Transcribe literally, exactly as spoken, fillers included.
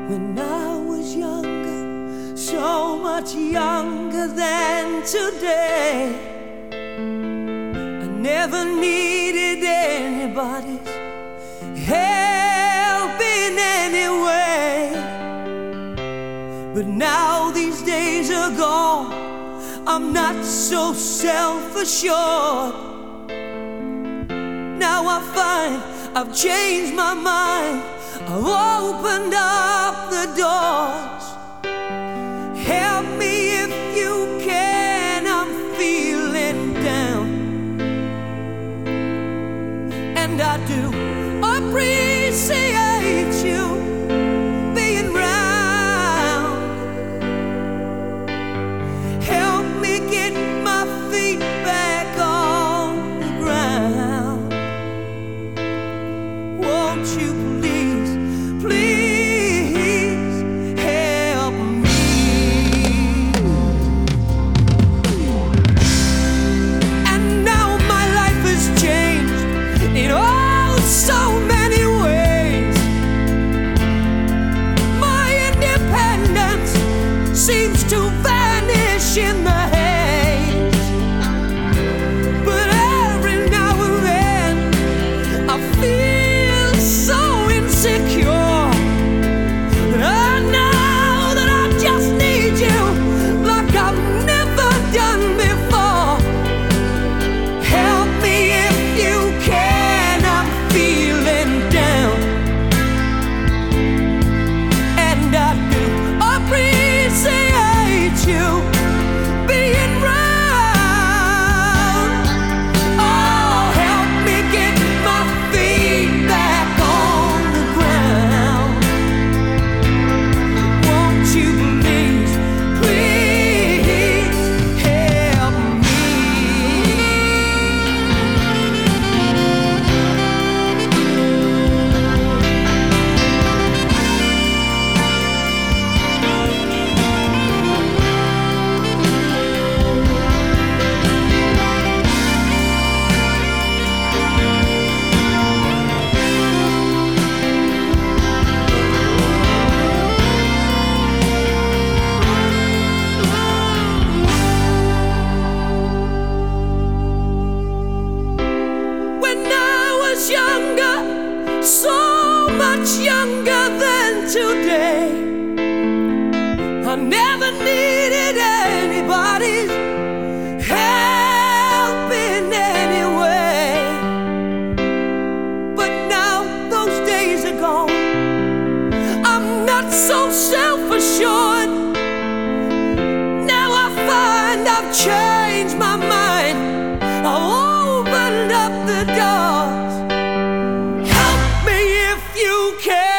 When I was younger, so much younger than today, I never needed anybody's help in any way. But now these days are gone, I'm not so self-assured. Now I find I've changed my mind, I've opened up the doors. Help me if you can, I'm feeling down. And I do appreciate you being round. Help me get my feet back on the ground. Won't you please, please help me? And now my life has changed in oh so many ways. My independence seems to vanish in the haze. But every now and then I feel so insecure that I know that I just need you like I've never done before. Help me if you can, I'm feeling down. And I do appreciate you being round. Oh, help me get my feet back on the ground. Won't you please, please help me? When I was younger, so much younger than today, I never needed anybody's help in any way. But now those days are gone, I'm not so self-assured. Now I find I've changed my mind, I've opened up the doors. Help me if you can.